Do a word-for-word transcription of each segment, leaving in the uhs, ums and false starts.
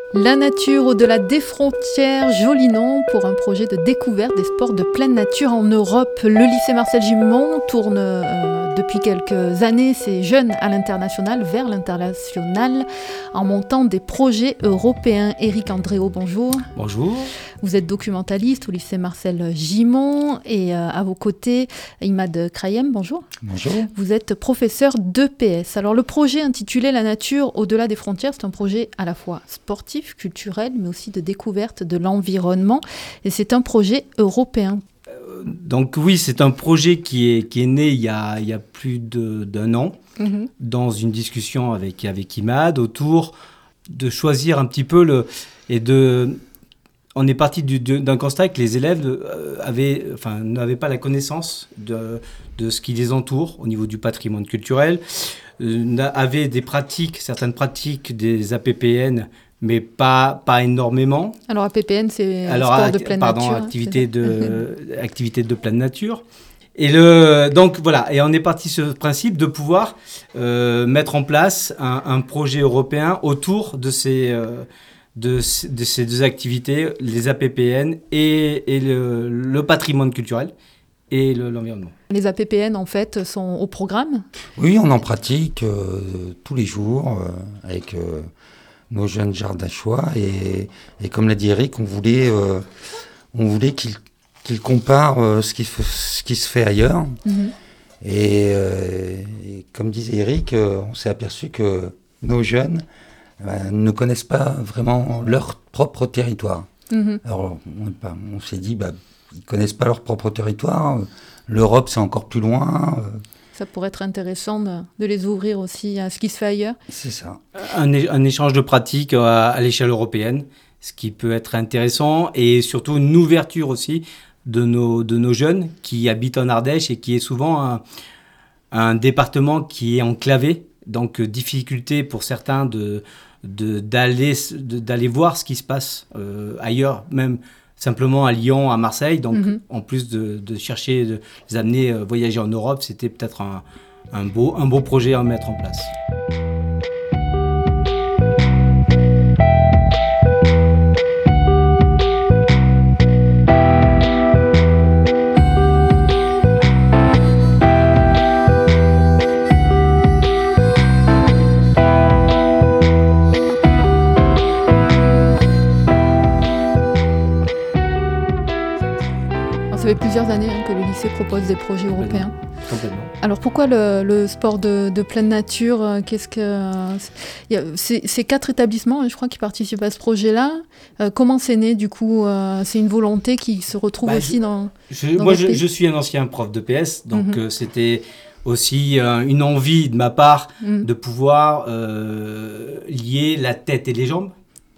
La nature au-delà des frontières, joli nom pour un projet de découverte des sports de pleine nature en Europe. Le lycée Marcel Gimond tourne euh, depuis quelques années ses jeunes à l'international, vers l'international, en montant des projets européens. Éric Andréau, bonjour. Bonjour. Vous êtes documentaliste au lycée Marcel Gimond et euh, à vos côtés, Imad Krayem, bonjour. Bonjour. Vous êtes professeur d'E P S. Alors le projet intitulé La nature au-delà des frontières, c'est un projet à la fois sportif, culturel, mais aussi de découverte de l'environnement. Et c'est un projet européen. Euh, donc oui, c'est un projet qui est, qui est né il y a, il y a plus de, d'un an, mmh. dans une discussion avec, avec Imad autour de choisir un petit peu le... et de... On est parti du, d'un constat que les élèves avaient, enfin, n'avaient pas la connaissance de, de ce qui les entoure au niveau du patrimoine culturel, euh, avaient des pratiques, certaines pratiques des A P P N, mais pas, pas énormément. Alors A P P N, c'est Alors, sport de pleine pardon, nature. Activité de, activité de pleine nature. Et le, donc voilà, et on est parti sur ce principe de pouvoir euh, mettre en place un, un projet européen autour de ces... Euh, De, de ces deux activités, les A P P N et, et le, le patrimoine culturel et le, l'environnement. Les A P P N, en fait, sont au programme ? Oui, on en pratique euh, tous les jours euh, avec euh, nos jeunes jardinchois. Et, et comme l'a dit Eric, on voulait, euh, on voulait qu'ils, qu'ils comparent euh, ce, qui f- ce qui se fait ailleurs. Mm-hmm. Et, euh, et comme disait Eric, euh, on s'est aperçu que nos jeunes Ben, ne connaissent pas vraiment leur propre territoire. Mmh. Alors, on, on s'est dit, bah, ils ne connaissent pas leur propre territoire. L'Europe, c'est encore plus loin. Ça pourrait être intéressant de, de les ouvrir aussi à ce qui se fait ailleurs. C'est ça. Un, un échange de pratiques à, à l'échelle européenne, ce qui peut être intéressant, et surtout une ouverture aussi de nos, de nos jeunes qui habitent en Ardèche et qui est souvent un, un département qui est enclavé. Donc, difficulté pour certains de... De, d'aller, de, d'aller voir ce qui se passe euh, ailleurs, même simplement à Lyon, à Marseille. Donc, mm-hmm. en plus de, de chercher, de les amener euh, voyager en Europe, c'était peut-être un, un, beau, un beau projet à mettre en place. Ça fait plusieurs années hein, que le lycée propose des projets européens. Complètement. Alors pourquoi le, le sport de, de pleine nature euh, qu'est-ce que, il y a, c'est, c'est quatre établissements, je crois, qui participent à ce projet-là. Euh, comment c'est né du coup euh, C'est une volonté qui se retrouve bah, aussi je, dans, je, dans Moi, je, je suis un ancien prof de P S, donc mm-hmm. euh, c'était aussi euh, une envie de ma part mm. de pouvoir euh, lier la tête et les jambes.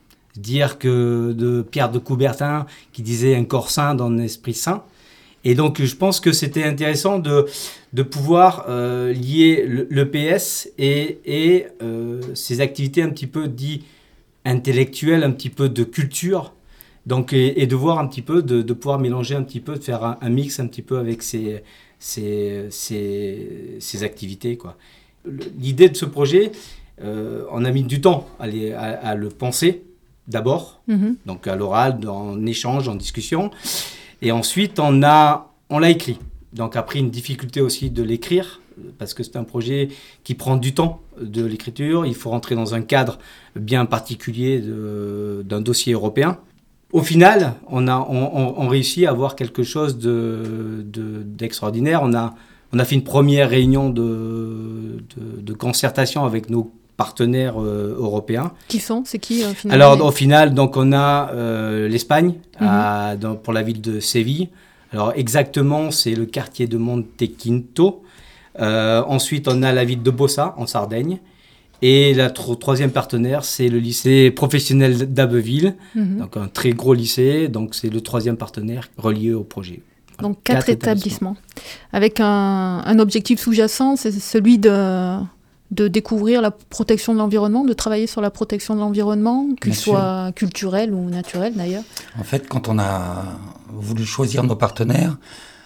Dire que de Pierre de Coubertin qui disait un corps sain dans un esprit sain. Et donc, je pense que c'était intéressant de, de pouvoir euh, lier le, le P S et, et euh, ces activités un petit peu dites intellectuelles, un petit peu de culture. Donc, et, et de voir un petit peu, de, de pouvoir mélanger un petit peu, de faire un, un mix un petit peu avec ces, ces, ces, ces activités, quoi. L'idée de ce projet, euh, on a mis du temps à, les, à, à le penser. D'abord, mmh. donc à l'oral, en échange, en discussion. Et ensuite, on, a, on l'a écrit. Donc après, une difficulté aussi de l'écrire, parce que c'est un projet qui prend du temps de l'écriture. Il faut rentrer dans un cadre bien particulier de, d'un dossier européen. Au final, on a on, on réussit à avoir quelque chose de, de, d'extraordinaire. On a, on a fait une première réunion de, de, de concertation avec nos partenaires euh, européens. Qui sont ? C'est qui euh, finalement ? Alors au final, donc on a euh, l'Espagne mm-hmm. à, dans, pour la ville de Séville. Alors exactement, c'est le quartier de Montequinto. Euh, ensuite, on a la ville de Bossa en Sardaigne. Et la tro- troisième partenaire, c'est le lycée professionnel d'Abbeville, mm-hmm. donc un très gros lycée. Donc c'est le troisième partenaire relié au projet. Voilà. Donc quatre, quatre établissements. établissements, avec un, un objectif sous-jacent, c'est celui de de découvrir la protection de l'environnement, de travailler sur la protection de l'environnement, qu'il soit culturel ou naturel d'ailleurs. En fait, quand on a voulu choisir nos partenaires,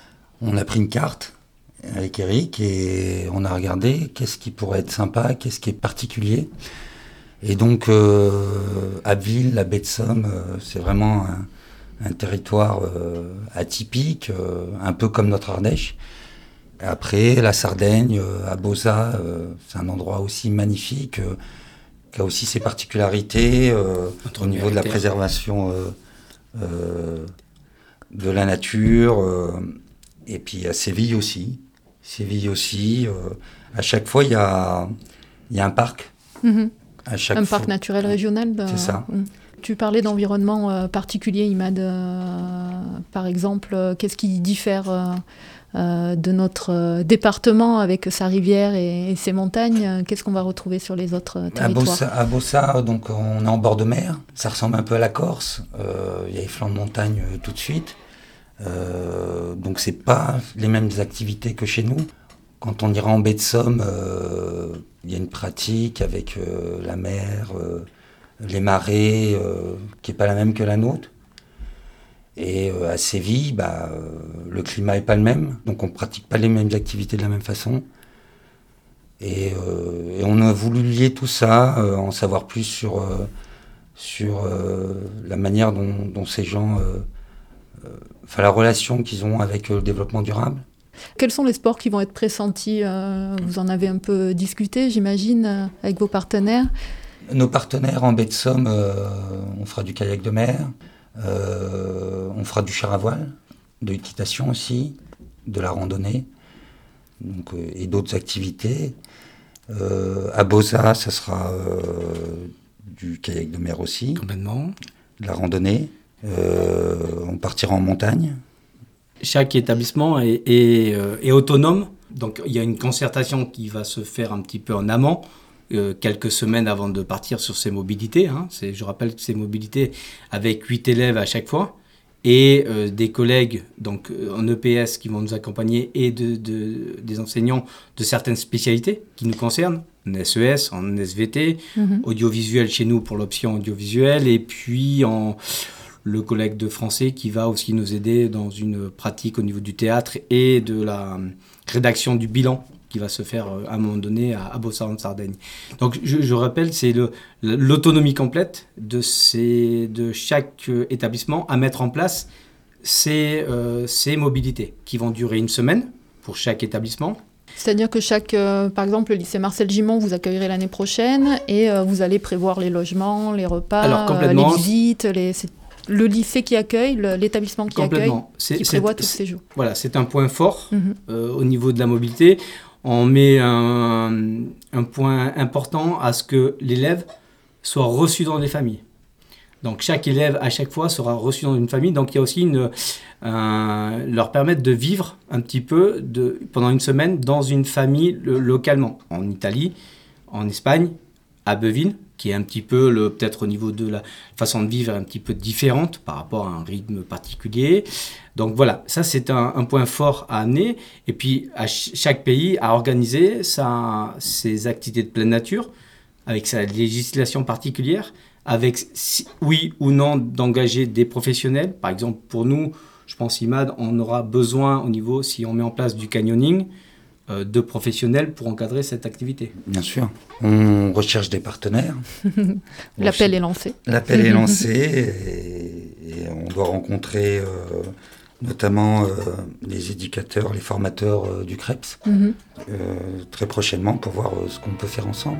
on a pris une carte avec Eric et on a regardé qu'est-ce qui pourrait être sympa, qu'est-ce qui est particulier. Et donc, euh, Abbeville, la baie de Somme, euh, c'est vraiment un, un territoire euh, atypique, euh, un peu comme notre Ardèche. Et après, la Sardaigne, euh, à Boza, euh, c'est un endroit aussi magnifique, euh, qui a aussi ses particularités euh, au niveau de la préservation euh, euh, de la nature. Euh, et puis à Séville aussi. Séville aussi. Euh, à chaque fois, il y a, y a un parc. Mmh. À chaque un fois. parc naturel régional. C'est ça. Mmh. Tu parlais d'environnement euh, particulier, Imad. Euh, par exemple, euh, qu'est-ce qui diffère euh, euh, de notre euh, département avec sa rivière et, et ses montagnes? Qu'est-ce qu'on va retrouver sur les autres euh, territoires? À Bossa, donc on est en bord de mer. Ça ressemble un peu à la Corse. Euh, il y a les flancs de montagne euh, tout de suite. Euh, donc c'est pas les mêmes activités que chez nous. Quand on ira en baie de Somme, euh, il y a une pratique avec euh, la mer, euh, les marées, euh, qui n'est pas la même que la nôtre. Et euh, à Séville, bah, euh, le climat n'est pas le même, donc on ne pratique pas les mêmes activités de la même façon. Et, euh, et on a voulu lier tout ça, euh, en savoir plus sur, euh, sur euh, la manière dont, dont ces gens... Euh, euh, enfin, la relation qu'ils ont avec euh, le développement durable. Quels sont les sports qui vont être pressentis? euh, Vous en avez un peu discuté, j'imagine, euh, avec vos partenaires. Nos partenaires en baie de Somme, euh, on fera du kayak de mer, euh, on fera du char à voile, de l'équitation aussi, de la randonnée, donc, euh, et d'autres activités. Euh, à Boza, ça sera euh, du kayak de mer aussi. Complètement. De la randonnée. Euh, on partira en montagne. Chaque établissement est, est, euh, est autonome, donc il y a une concertation qui va se faire un petit peu en amont, euh, quelques semaines avant de partir sur ces mobilités. Hein. C'est, je rappelle que ces mobilités avec huit élèves à chaque fois, et euh, des collègues donc, en E P S qui vont nous accompagner, et de, de, des enseignants de certaines spécialités qui nous concernent, en S E S, en S V T, mm-hmm. audiovisuel chez nous pour l'option audiovisuelle, et puis en... le collègue de français qui va aussi nous aider dans une pratique au niveau du théâtre et de la rédaction du bilan qui va se faire à un moment donné à, à Bossa en Sardaigne. Donc je, je rappelle, c'est le, l'autonomie complète de, ces, de chaque établissement à mettre en place ces, euh, ces mobilités qui vont durer une semaine pour chaque établissement. C'est-à-dire que chaque, euh, par exemple, le lycée Marcel Gimond, vous accueillerez l'année prochaine et euh, vous allez prévoir les logements, les repas, Alors, complètement, euh, les visites, les... C'est... Le lycée qui accueille, le, l'établissement qui accueille, c'est, qui prévoit c'est, tous ces jours. Voilà, c'est un point fort mmh. euh, au niveau de la mobilité. On met un, un point important à ce que l'élève soit reçu dans les familles. Donc chaque élève, à chaque fois, sera reçu dans une famille. Donc il y a aussi une, euh, leur permettre de vivre un petit peu de, pendant une semaine dans une famille le, localement. En Italie, en Espagne, à Abbeville, qui est un petit peu, le, peut-être au niveau de la façon de vivre, un petit peu différente par rapport à un rythme particulier. Donc voilà, ça c'est un, un point fort à amener. Et puis à ch- chaque pays a organisé sa, ses activités de pleine nature, avec sa législation particulière, avec si, oui ou non d'engager des professionnels. Par exemple, pour nous, je pense Imad, on aura besoin au niveau, si on met en place du canyoning, de professionnels pour encadrer cette activité. Bien sûr. On recherche des partenaires. L'appel est lancé. L'appel est lancé et, et on doit rencontrer euh, notamment euh, les éducateurs, les formateurs euh, du CREPS mm-hmm. euh, très prochainement pour voir euh, ce qu'on peut faire ensemble.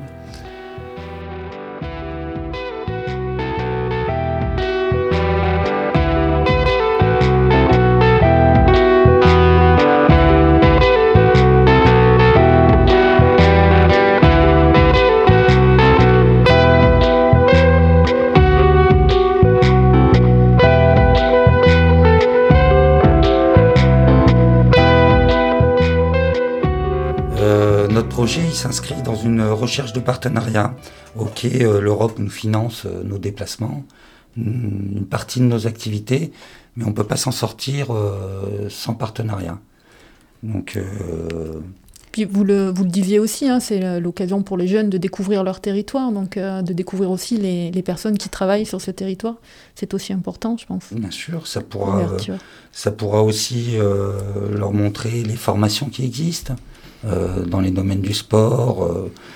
Projet, il s'inscrit dans une recherche de partenariat. Ok, euh, l'Europe nous finance euh, nos déplacements, une partie de nos activités, mais on ne peut pas s'en sortir euh, sans partenariat. Donc, euh... Puis vous le, vous le disiez aussi, hein, c'est l'occasion pour les jeunes de découvrir leur territoire, donc euh, de découvrir aussi les, les personnes qui travaillent sur ce territoire. C'est aussi important, je pense. Bien sûr, ça pourra, euh, ça pourra aussi euh, leur montrer les formations qui existent. Euh, dans les domaines du sport, euh,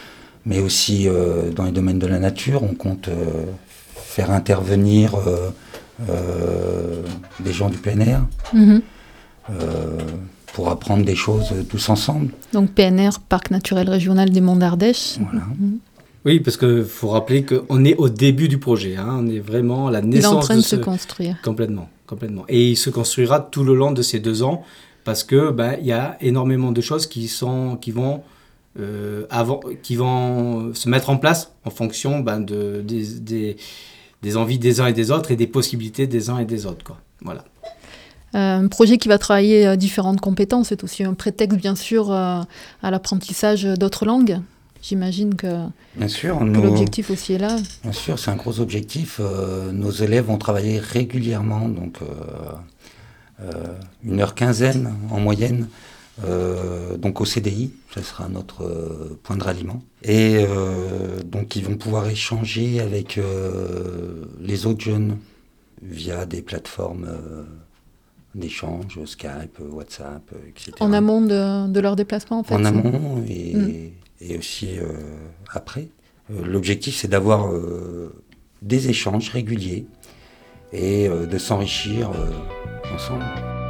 mais aussi euh, dans les domaines de la nature. On compte euh, faire intervenir euh, euh, des gens du P N R mmh. euh, pour apprendre des choses tous ensemble. Donc P N R, Parc naturel régional des Monts d'Ardèche. Voilà. Mmh. Oui, parce qu'il faut rappeler qu'on est au début du projet. Hein. On est vraiment à la naissance de Il est en train de, de ce... se construire. Complètement, complètement. Et il se construira tout le long de ces deux ans parce que ben, y a énormément de choses qui, sont, qui, vont, euh, avant, qui vont se mettre en place en fonction ben, de, des, des, des envies des uns et des autres et des possibilités des uns et des autres, quoi. Voilà. Euh, un projet qui va travailler euh, différentes compétences, c'est aussi un prétexte, bien sûr, euh, à l'apprentissage d'autres langues. J'imagine que, bien sûr, que nos... l'objectif aussi est là. Bien sûr, c'est un gros objectif. Euh, nos élèves vont travailler régulièrement, donc euh, euh, une heure quinzaine en moyenne, euh, donc au C D I, ce sera notre euh, point de ralliement. Et euh, donc ils vont pouvoir échanger avec euh, les autres jeunes via des plateformes euh, d'échange, Skype, WhatsApp, et cetera. En amont de, de leur déplacement, en fait. En amont et... Mmh. Et aussi euh, après. Euh, l'objectif, c'est d'avoir euh, des échanges réguliers et euh, de s'enrichir euh, ensemble.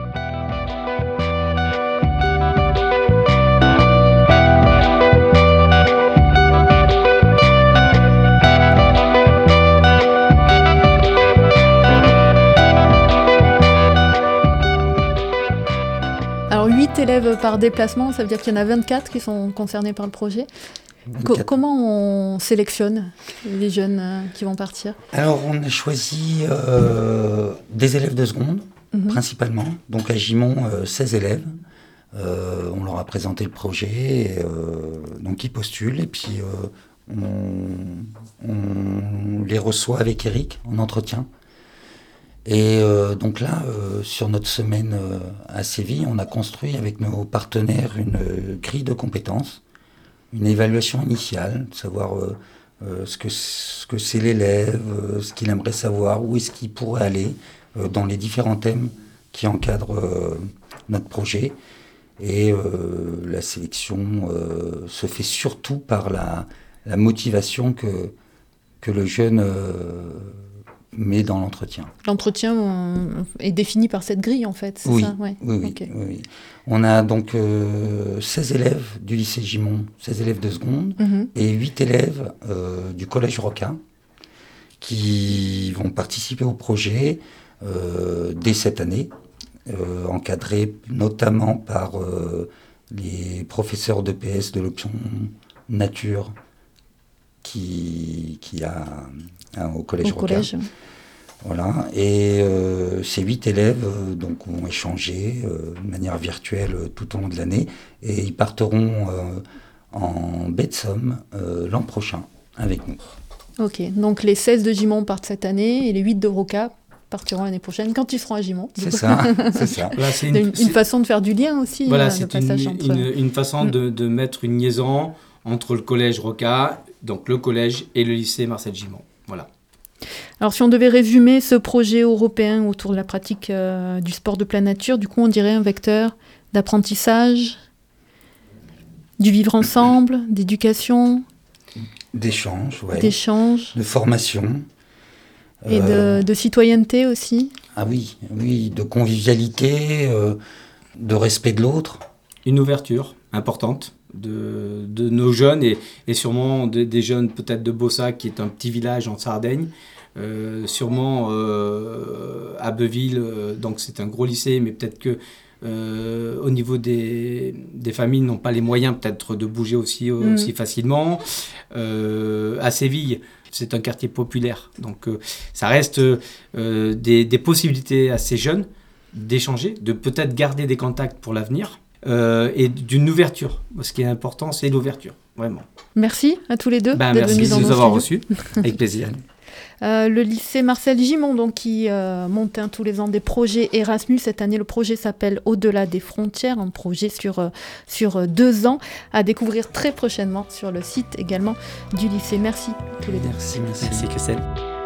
Alors, huit élèves par déplacement, ça veut dire qu'il y en a vingt-quatre qui sont concernés par le projet. Co- comment on sélectionne les jeunes euh, qui vont partir ? Alors, on a choisi euh, des élèves de seconde, mmh. principalement. Donc, à Gimont, euh, seize élèves. Euh, on leur a présenté le projet, et, euh, donc ils postulent, et puis euh, on, on les reçoit avec Eric en entretien. Et euh, donc là, euh, sur notre semaine euh, à Séville, on a construit avec nos partenaires une euh, grille de compétences, une évaluation initiale, de savoir euh, euh, ce, que, ce que c'est l'élève, euh, ce qu'il aimerait savoir, où est-ce qu'il pourrait aller euh, dans les différents thèmes qui encadrent euh, notre projet. Et euh, la sélection euh, se fait surtout par la, la motivation que, que le jeune... Euh, mais dans l'entretien. L'entretien euh, est défini par cette grille, en fait, c'est oui, ça ouais. oui, oui, okay. oui. On a donc euh, seize élèves du lycée Gimont, seize élèves de seconde, mm-hmm. et huit élèves euh, du collège Roca qui vont participer au projet euh, dès cette année, euh, encadrés notamment par euh, les professeurs d'E P S de l'option nature qui, qui a hein, au collège au Roca. Collège. Voilà, et euh, ces huit élèves euh, donc, ont échangé euh, de manière virtuelle euh, tout au long de l'année, et ils partiront euh, en baie de Somme euh, l'an prochain avec nous. Ok, donc les seize de Gimont partent cette année, et les huit de Roca partiront l'année prochaine, quand ils seront à Gimont. C'est ça, c'est ça. Voilà, c'est une, une, une façon de faire du lien aussi. Voilà, euh, c'est une, entre... une, une façon mm. de, de mettre une liaison entre le collège Roca, donc le collège, et le lycée Marcel Gimont. Voilà. Alors, si on devait résumer ce projet européen autour de la pratique euh, du sport de pleine nature, du coup, on dirait un vecteur d'apprentissage, du vivre ensemble, d'éducation, d'échange, ouais. d'échange, de formation. Et euh... de, de citoyenneté aussi. Ah oui, oui, de convivialité, euh, de respect de l'autre. Une ouverture importante de, de nos jeunes et, et sûrement de, des jeunes peut-être de Bossac, qui est un petit village en Sardaigne, euh, sûrement euh, à Beuville, euh, donc c'est un gros lycée, mais peut-être que euh, au niveau des, des familles n'ont pas les moyens peut-être de bouger aussi, mmh. aussi facilement. Euh, à Séville, c'est un quartier populaire, donc euh, ça reste euh, des, des possibilités à ces jeunes d'échanger, de peut-être garder des contacts pour l'avenir. Euh, et d'une ouverture. Ce qui est important, c'est l'ouverture, vraiment. Merci à tous les deux ben, d'être venus dans nos Merci de nous avoir studios. reçus, avec plaisir. Euh, le lycée Marcel Gimont, donc, qui euh, monte hein, tous les ans des projets Erasmus. Cette année, le projet s'appelle Au-delà des frontières, un projet sur, euh, sur euh, deux ans, à découvrir très prochainement sur le site également du lycée. Merci tous les deux. Merci, merci. Merci, Christelle.